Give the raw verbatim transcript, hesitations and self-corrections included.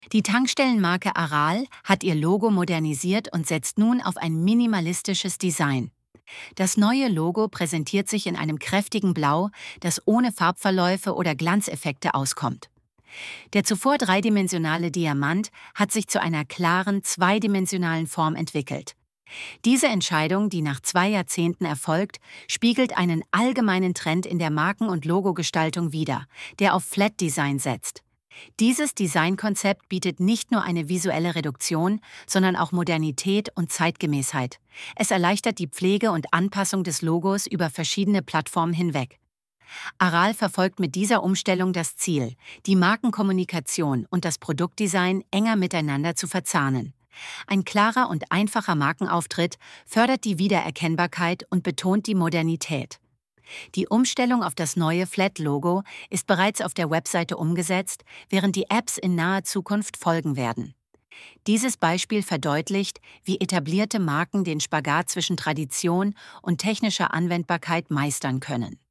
Die Tankstellenmarke Aral hat ihr Logo modernisiert und setzt nun auf ein minimalistisches Design. Das neue Logo präsentiert sich in einem kräftigen Blau, das ohne Farbverläufe oder Glanzeffekte auskommt. Der zuvor dreidimensionale Diamant hat sich zu einer klaren, zweidimensionalen Form entwickelt. Diese Entscheidung, die nach zwei Jahrzehnten erfolgt, spiegelt einen allgemeinen Trend in der Marken- und Logogestaltung wider, der auf Flat Design setzt. Dieses Designkonzept bietet nicht nur eine visuelle Reduktion, sondern auch Modernität und Zeitgemäßheit. Es erleichtert die Pflege und Anpassung des Logos über verschiedene Plattformen hinweg. Aral verfolgt mit dieser Umstellung das Ziel, die Markenkommunikation und das Produktdesign enger miteinander zu verzahnen. Ein klarer und einfacher Markenauftritt fördert die Wiedererkennbarkeit und betont die Modernität. Die Umstellung auf das neue Flat-Logo ist bereits auf der Webseite umgesetzt, während die Apps in naher Zukunft folgen werden. Dieses Beispiel verdeutlicht, wie etablierte Marken den Spagat zwischen Tradition und technischer Anwendbarkeit meistern können.